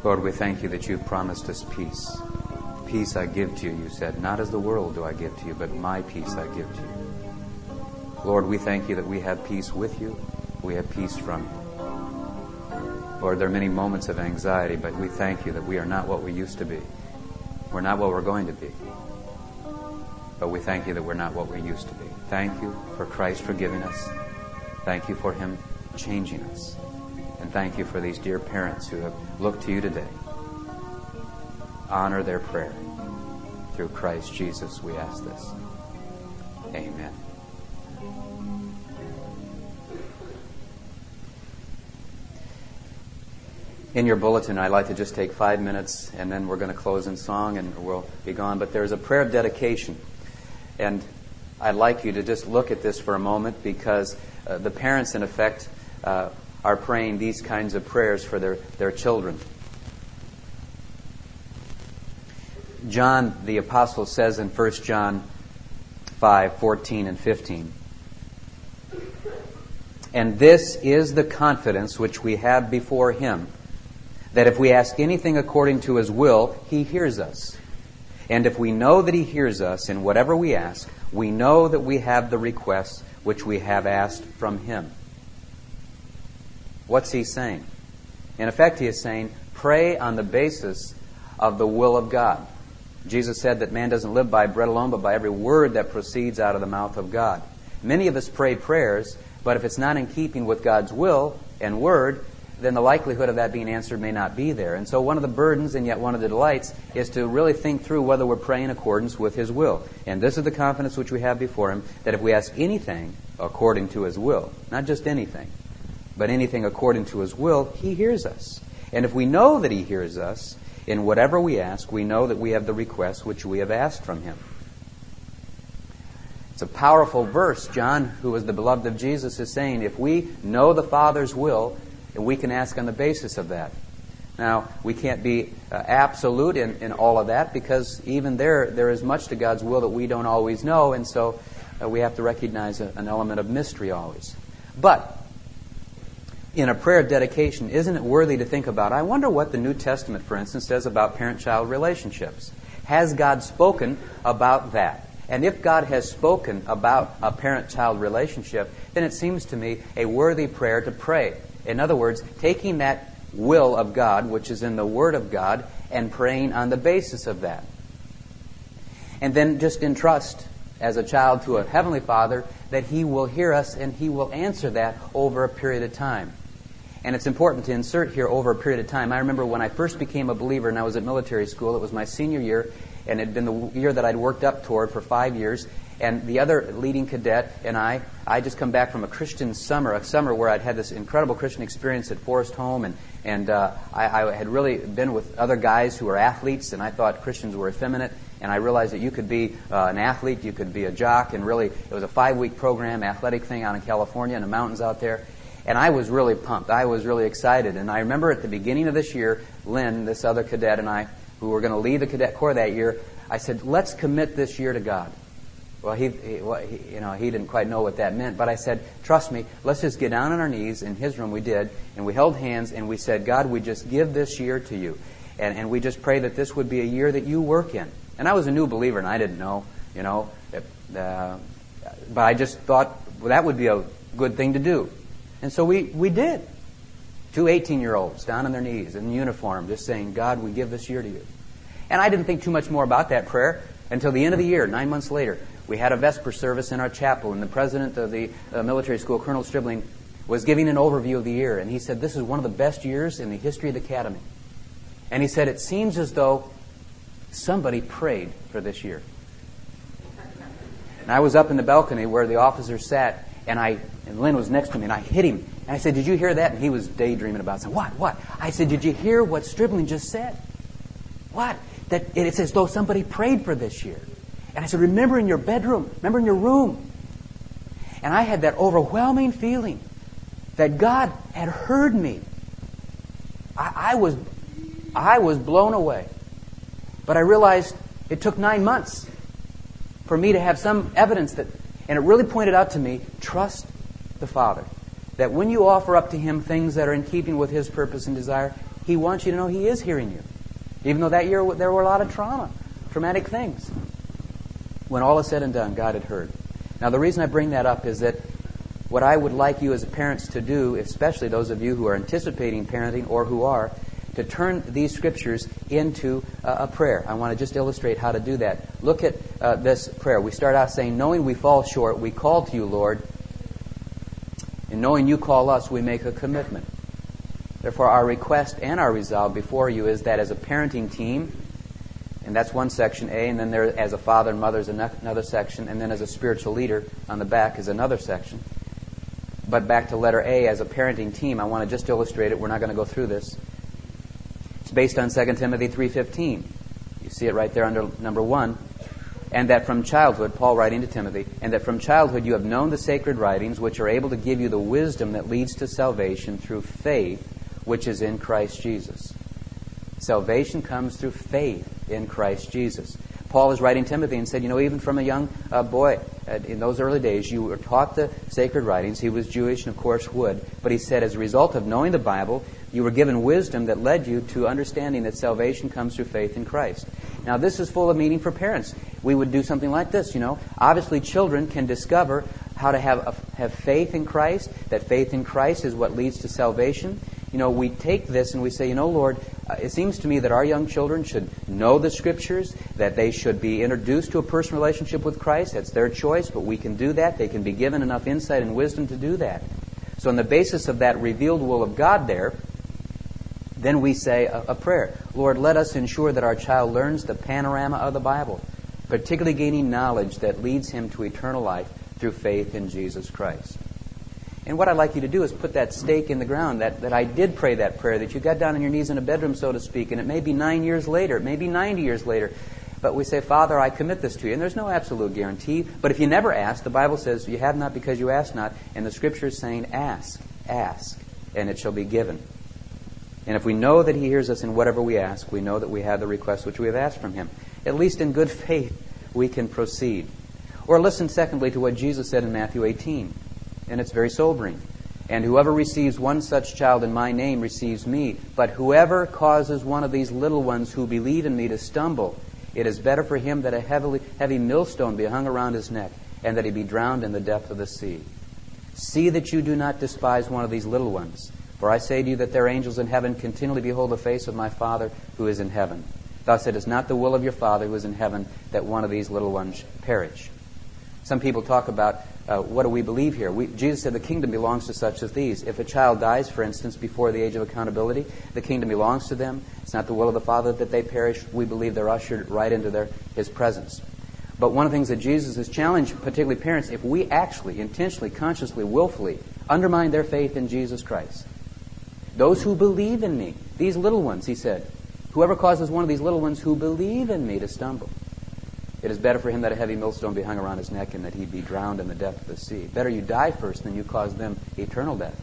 Lord, we thank you that you've promised us peace. Peace I give to you, you said. Not as the world do I give to you, but my peace I give to you. Lord, we thank you that we have peace with you. We have peace from you. Lord, there are many moments of anxiety, but we thank you that we are not what we used to be. We're not what we're going to be. But we thank you that we're not what we used to be. Thank you for Christ forgiving us. Thank you for Him changing us. And thank you for these dear parents who have looked to you today. Honor their prayer. Through Christ Jesus we ask this. Amen. In your bulletin, I'd like to just take 5 minutes, and then we're going to close in song and we'll be gone. But there's a prayer of dedication. And I'd like you to just look at this for a moment, because the parents, in effect, are praying these kinds of prayers for their children. John the Apostle says in 1 John 5:14 and 15, "And this is the confidence which we have before Him, that if we ask anything according to His will, He hears us. And if we know that He hears us in whatever we ask, we know that we have the requests which we have asked from Him." What's he saying? In effect, he is saying, pray on the basis of the will of God. Jesus said that man doesn't live by bread alone, but by every word that proceeds out of the mouth of God. Many of us pray prayers, but if it's not in keeping with God's will and word, then the likelihood of that being answered may not be there. And so one of the burdens, and yet one of the delights, is to really think through whether we're praying in accordance with His will. And this is the confidence which we have before Him, that if we ask anything according to His will, not just anything, but anything according to His will, He hears us. And if we know that He hears us in whatever we ask, we know that we have the requests which we have asked from Him. It's a powerful verse. John, who was the beloved of Jesus, is saying, if we know the Father's will, then we can ask on the basis of that. Now, we can't be absolute in all of that, because even there is much to God's will that we don't always know, and so we have to recognize an element of mystery always. But in a prayer of dedication, isn't it worthy to think about? I wonder what the New Testament, for instance, says about parent-child relationships. Has God spoken about that? And if God has spoken about a parent-child relationship, then it seems to me a worthy prayer to pray. In other words, taking that will of God, which is in the Word of God, and praying on the basis of that. And then just entrust, as a child to a Heavenly Father, that He will hear us and He will answer that over a period of time. And it's important to insert here over a period of time. I remember when I first became a believer and I was at military school, it was my senior year, and it had been the year that I'd worked up toward for 5 years. And the other leading cadet and I just come back from a Christian summer, a summer where I'd had this incredible Christian experience at Forest Home, and I had really been with other guys who were athletes, and I thought Christians were effeminate. And I realized that you could be an athlete, you could be a jock, and really it was a 5-week program, athletic thing out in California in the mountains out there. And I was really pumped. I was really excited. And I remember at the beginning of this year, Lynn, this other cadet, and I, who were going to lead the cadet corps that year, I said, let's commit this year to God. Well, he didn't quite know what that meant, but I said, trust me, let's just get down on our knees. In his room we did, and we held hands, and we said, God, we just give this year to you. And we just pray that this would be a year that you work in. And I was a new believer, and I didn't know, but I just thought, well, that would be a good thing to do. And so we did. 2 18-year-olds down on their knees in uniform, just saying, God, we give this year to you. And I didn't think too much more about that prayer until the end of the year, 9 months later. We had a Vesper service in our chapel, and the president of the military school, Colonel Stribling, was giving an overview of the year. And he said, this is one of the best years in the history of the academy. And he said, it seems as though somebody prayed for this year. And I was up in the balcony where the officers sat, and Lynn was next to me, and I hit him. And I said, did you hear that? And he was daydreaming about it. I said, what? I said, did you hear what Stribling just said? What? That it's as though somebody prayed for this year. And I said, remember in your bedroom, remember in your room. And I had that overwhelming feeling that God had heard me. I was blown away. But I realized it took 9 months for me to have some evidence that, and it really pointed out to me, trust the Father. That when you offer up to Him things that are in keeping with His purpose and desire, He wants you to know He is hearing you. Even though that year there were a lot of traumatic things. When all is said and done, God had heard. Now the reason I bring that up is that what I would like you as parents to do, especially those of you who are anticipating parenting or who are, to turn these scriptures into a prayer. I want to just illustrate how to do that. Look at this prayer. We start out saying, knowing we fall short, we call to you, Lord. And knowing you call us, we make a commitment. Therefore, our request and our resolve before you is that as a parenting team, and that's one section, A, and then there as a father and mother is another section, and then as a spiritual leader on the back is another section. But back to letter A, as a parenting team, I want to just illustrate it. We're not going to go through this. It's based on 2 Timothy 3:15. You see it right there under number 1. And that from childhood, Paul writing to Timothy, and that from childhood you have known the sacred writings, which are able to give you the wisdom that leads to salvation through faith, which is in Christ Jesus. Salvation comes through faith in Christ Jesus. Paul is writing Timothy and said, even from a young boy, in those early days, you were taught the sacred writings. He was Jewish and, of course, would. But he said, as a result of knowing the Bible, you were given wisdom that led you to understanding that salvation comes through faith in Christ. Now, this is full of meaning for parents. We would do something like this, Obviously, children can discover how to have faith in Christ, that faith in Christ is what leads to salvation. We take this and we say, Lord, it seems to me that our young children should know the Scriptures, that they should be introduced to a personal relationship with Christ. That's their choice, but we can do that. They can be given enough insight and wisdom to do that. So on the basis of that revealed will of God there, then we say a prayer. Lord, let us ensure that our child learns the panorama of the Bible, particularly gaining knowledge that leads him to eternal life through faith in Jesus Christ. And what I'd like you to do is put that stake in the ground, that I did pray that prayer, that you got down on your knees in a bedroom, so to speak, and it may be 9 years later, it may be 90 years later, but we say, Father, I commit this to you. And there's no absolute guarantee, but if you never ask, the Bible says, you have not because you ask not, and the Scripture is saying, ask, and it shall be given. And if we know that He hears us in whatever we ask, we know that we have the request which we have asked from Him. At least in good faith, we can proceed. Or listen, secondly, to what Jesus said in Matthew 18. And it's very sobering. And whoever receives one such child in my name receives me. But whoever causes one of these little ones who believe in me to stumble, it is better for him that a heavy millstone be hung around his neck, and that he be drowned in the depth of the sea. See that you do not despise one of these little ones. For I say to you that their angels in heaven continually behold the face of my Father who is in heaven. Thus it is not the will of your Father who is in heaven that one of these little ones perish. Some people talk about what do we believe here? Jesus said the kingdom belongs to such as these. If a child dies, for instance, before the age of accountability, the kingdom belongs to them. It's not the will of the Father that they perish. We believe they're ushered right into His presence. But one of the things that Jesus has challenged, particularly parents, if we actually, intentionally, consciously, willfully undermine their faith in Jesus Christ, those who believe in me, these little ones, He said, whoever causes one of these little ones who believe in me to stumble, it is better for him that a heavy millstone be hung around his neck and that he be drowned in the depth of the sea. Better you die first than you cause them eternal death.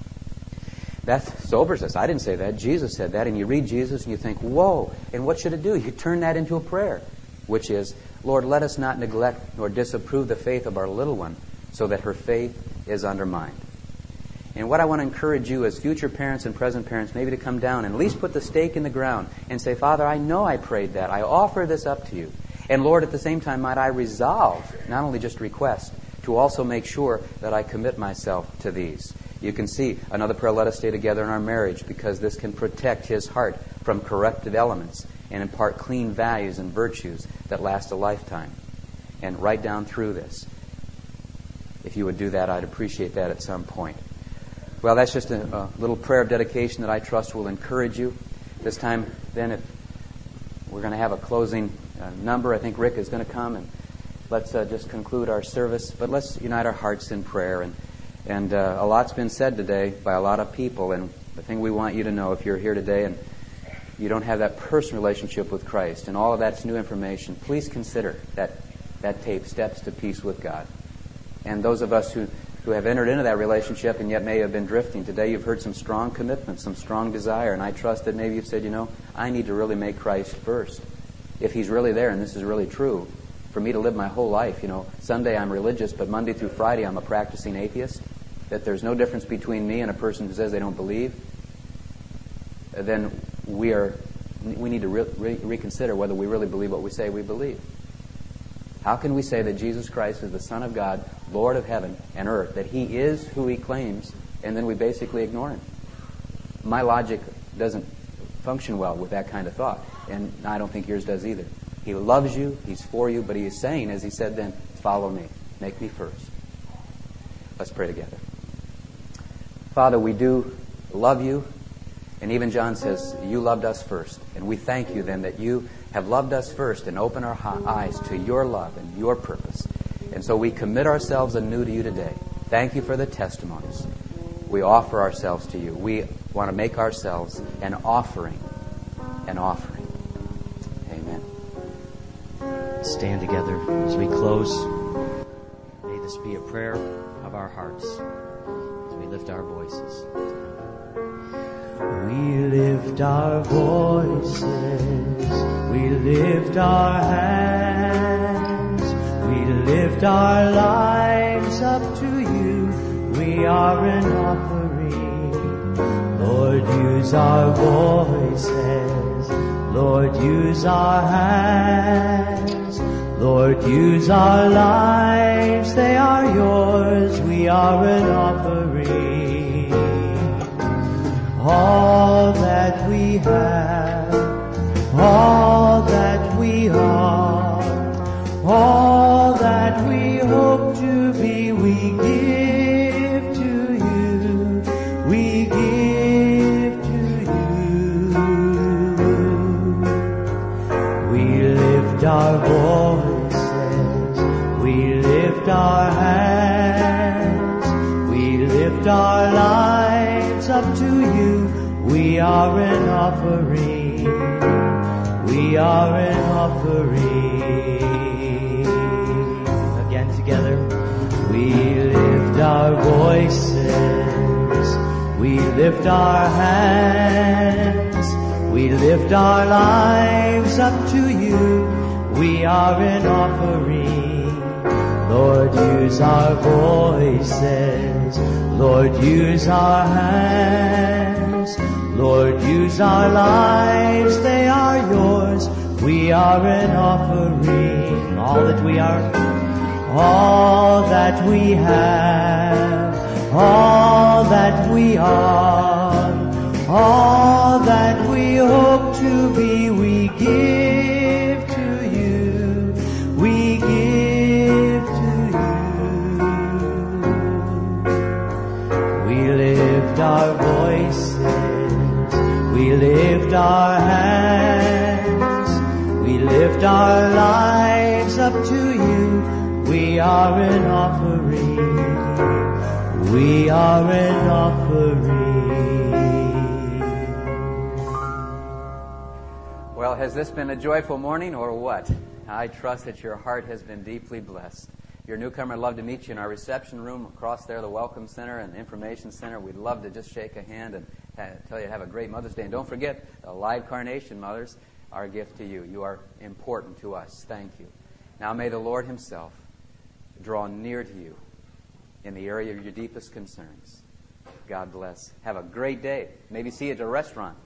That sobers us. I didn't say that. Jesus said that. And you read Jesus and you think, whoa. And what should it do? You turn that into a prayer, which is, Lord, let us not neglect nor disapprove the faith of our little one so that her faith is undermined. And what I want to encourage you as future parents and present parents, maybe to come down and at least put the stake in the ground and say, Father, I know I prayed that. I offer this up to you. And Lord, at the same time, might I resolve, not only just request, to also make sure that I commit myself to these. You can see another prayer, let us stay together in our marriage, because this can protect his heart from corruptive elements and impart clean values and virtues that last a lifetime. And right down through this. If you would do that, I'd appreciate that at some point. Well, that's just a little prayer of dedication that I trust will encourage you. This time, then, if we're going to have a closing number, I think Rick is going to come, and let's just conclude our service. But let's unite our hearts in prayer. And a lot's been said today by a lot of people, and the thing we want you to know, if you're here today and you don't have that personal relationship with Christ, and all of that's new information, please consider that tape, Steps to Peace with God. And those of us who have entered into that relationship and yet may have been drifting, today you've heard some strong commitment, some strong desire, and I trust that maybe you've said, I need to really make Christ first. If He's really there, and this is really true, for me to live my whole life, Sunday I'm religious, but Monday through Friday I'm a practicing atheist, that there's no difference between me and a person who says they don't believe. then we need to reconsider whether we really believe what we say we believe. How can we say that Jesus Christ is the Son of God, Lord of heaven and earth, that He is who He claims, and then we basically ignore Him? My logic doesn't function well with that kind of thought, and I don't think yours does either. He loves you, He's for you, but He is saying, as He said then, follow me, make me first. Let's pray together. Father, we do love you, and even John says, you loved us first, and we thank you then that you have loved us first and opened our eyes to your love and your purpose. And so we commit ourselves anew to you today. Thank you for the testimonies. We offer ourselves to you. We want to make ourselves an offering. An offering. Amen. Stand together as we close. May this be a prayer of our hearts as we lift our voices. We lift our voices, we lift our hands, we lift our lives up to you. We are an offering. Lord, use our voices, Lord, use our hands, Lord, use our lives, they are yours. We are an offering. All that we have, all that we are, all that we hope to be, we give to you, we give to you. We lift our voices, we lift our hands, we lift our lives up to you. We are an offering. We are an offering. Again together. We lift our voices. We lift our hands. We lift our lives up to you. We are an offering. Lord, use our voices. Lord, use our hands. Lord, use our lives, they are yours. We are an offering. All that we are, all that we have, all that we are, all that we hope to be, we give to you. We give to you. We lift our voices. We lift our hands, we lift our lives up to you. We are an offering, we are an offering. Well, has this been a joyful morning or what? I trust that your heart has been deeply blessed. If you're a newcomer, I'd love to meet you in our reception room across there, the Welcome Center and the Information Center. We'd love to just shake a hand and tell you have a great Mother's Day. And don't forget, the live carnation, mothers, our gift to you. You are important to us. Thank you. Now may the Lord Himself draw near to you in the area of your deepest concerns. God bless. Have a great day. Maybe see you at a restaurant.